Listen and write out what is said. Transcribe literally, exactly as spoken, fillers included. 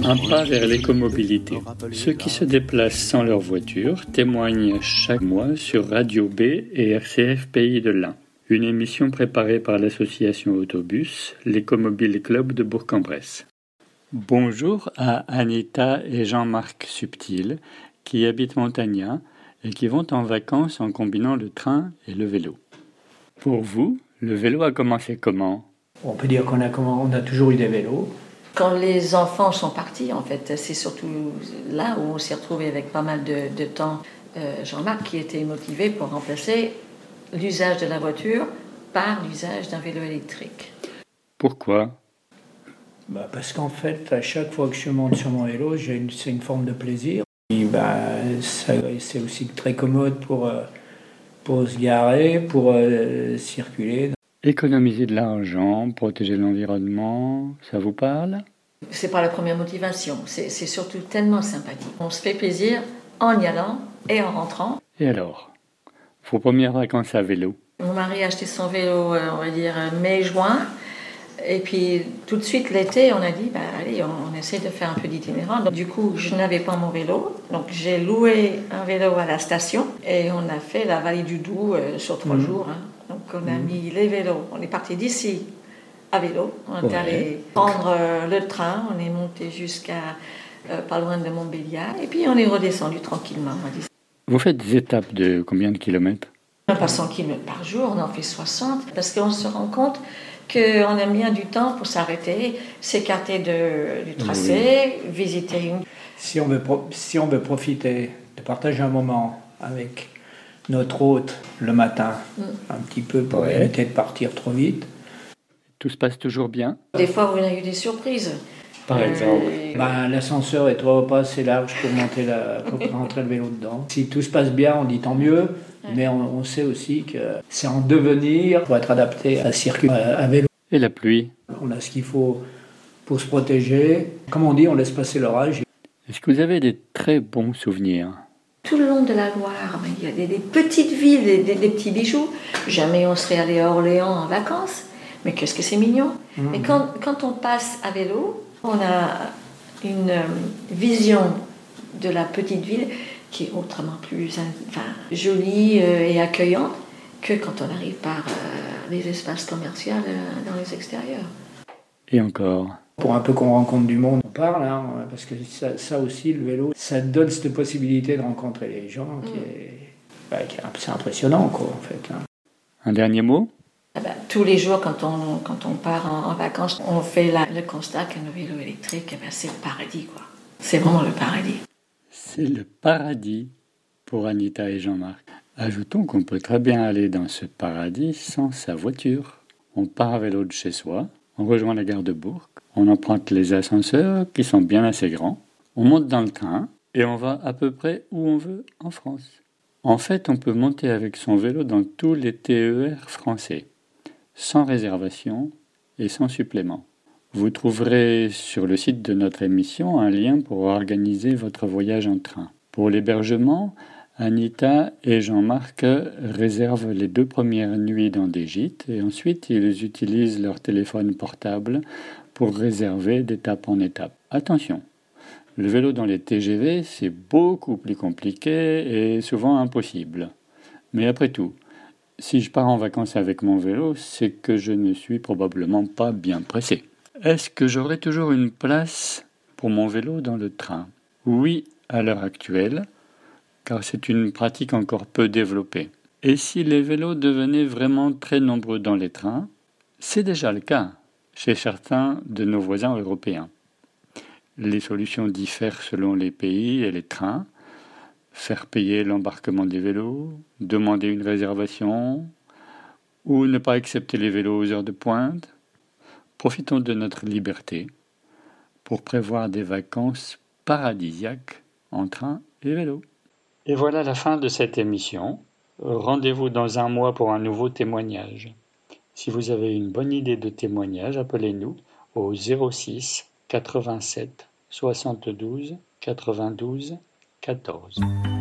Un pas vers l'écomobilité. Ceux qui se déplacent sans leur voiture témoignent chaque mois sur Radio B et R C F Pays de l'Ain. Une émission préparée par l'association Autobus, l'Écomobile Club de Bourg-en-Bresse. Bonjour à Anita et Jean-Marc Subtil, qui habitent Montagna et qui vont en vacances en combinant le train et le vélo. Pour vous, le vélo a commencé comment ? On peut dire qu'on a, on a toujours eu des vélos. Quand les enfants sont partis, en fait, c'est surtout là où on s'est retrouvé avec pas mal de, de temps. Euh, Jean-Marc qui était motivé pour remplacer l'usage de la voiture par l'usage d'un vélo électrique. Pourquoi ? Bah parce qu'en fait, à chaque fois que je monte sur mon vélo, j'ai une, c'est une forme de plaisir. Et bah, ça, c'est aussi très commode pour, euh, pour se garer, pour euh, circuler. Économiser de l'argent, protéger l'environnement, ça vous parle ? C'est pas la première motivation, c'est, c'est surtout tellement sympathique. On se fait plaisir en y allant et en rentrant. Et alors ? Vos premières vacances à vélo ? Mon mari a acheté son vélo, on va dire, mai-juin. Et puis, tout de suite, l'été, on a dit, bah, allez, on, on essaie de faire un peu d'itinérant. Donc, du coup, je n'avais pas mon vélo. Donc, j'ai loué un vélo à la station. Et on a fait la vallée du Doubs euh, sur trois mmh. jours. Hein. Donc, on a mmh. mis les vélos. On est parti d'ici à vélo. On est ouais. allé prendre euh, le train. On est monté jusqu'à euh, pas loin de Montbéliard. Et puis, on est redescendu tranquillement. Vous faites des étapes de combien de kilomètres ? Pas cent kilomètres par jour, on en fait soixante. Parce qu'on se rend compte qu'on aime bien du temps pour s'arrêter, s'écarter de, du tracé, oui. visiter une... Si on, veut pro- si on veut profiter de partager un moment avec notre hôte le matin, mm. un petit peu pour ouais. éviter de partir trop vite. Tout se passe toujours bien ? Des fois, on a eu des surprises. Par euh, exemple ben, l'ascenseur est trop pas assez large pour, monter la, pour rentrer le vélo dedans. Si tout se passe bien, on dit tant mieux. Mais on, on sait aussi que c'est en devenir pour être adapté à circuler à vélo. Et la pluie ? On a ce qu'il faut pour se protéger. Comme on dit, on laisse passer l'orage. Est-ce que vous avez des très bons souvenirs ? Tout le long de la Loire, il y a des, des petites villes, des, des, des petits bijoux. Jamais on serait allé à Orléans en vacances. Mais qu'est-ce que c'est mignon. Mmh. Et quand, quand on passe à vélo, on a une vision de la petite ville qui est autrement plus enfin, jolie et accueillante que quand on arrive par euh, les espaces commerciaux euh, dans les extérieurs. Et encore ? Pour un peu qu'on rencontre du monde, on parle, hein, parce que ça, ça aussi, le vélo, ça donne cette possibilité de rencontrer les gens, qui, mmh. est, bah, qui est, c'est impressionnant, quoi, en fait. Hein. Un dernier mot ? Ah ben, tous les jours, quand on, quand on part en, en vacances, on fait la, le constat que nos vélos électriques, eh ben, c'est le paradis, quoi. C'est vraiment le paradis. C'est le paradis pour Anita et Jean-Marc. Ajoutons qu'on peut très bien aller dans ce paradis sans sa voiture. On part à vélo de chez soi, on rejoint la gare de Bourg, on emprunte les ascenseurs qui sont bien assez grands, on monte dans le train et on va à peu près où on veut en France. En fait, on peut monter avec son vélo dans tous les T E R français, sans réservation et sans supplément. Vous trouverez sur le site de notre émission un lien pour organiser votre voyage en train. Pour l'hébergement, Anita et Jean-Marc réservent les deux premières nuits dans des gîtes et ensuite ils utilisent leur téléphone portable pour réserver d'étape en étape. Attention, le vélo dans les T G V, c'est beaucoup plus compliqué et souvent impossible. Mais après tout, si je pars en vacances avec mon vélo, c'est que je ne suis probablement pas bien pressé. Est-ce que j'aurai toujours une place pour mon vélo dans le train ? Oui, à l'heure actuelle, car c'est une pratique encore peu développée. Et si les vélos devenaient vraiment très nombreux dans les trains, c'est déjà le cas chez certains de nos voisins européens. Les solutions diffèrent selon les pays et les trains. Faire payer l'embarquement des vélos, demander une réservation, ou ne pas accepter les vélos aux heures de pointe. Profitons de notre liberté pour prévoir des vacances paradisiaques en train et vélo. Et voilà la fin de cette émission. Rendez-vous dans un mois pour un nouveau témoignage. Si vous avez une bonne idée de témoignage, appelez-nous au zéro six quatre-vingt-sept soixante-douze quatre-vingt-douze quatorze.